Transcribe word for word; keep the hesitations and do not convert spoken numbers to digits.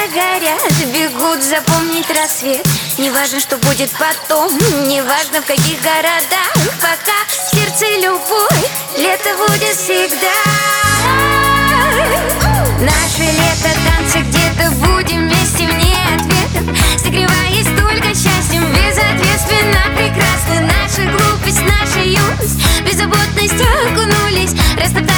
горят, бегут запомнить рассвет. Не важно, что будет потом, не важно, в каких городах. Пока в сердце любовь, лето будет всегда. Наше лето, танцы, где-то будем вместе, вне ответов, согреваясь только счастьем, безответственно прекрасны. Наша глупость, наша юность, беззаботность окунулись, растоптали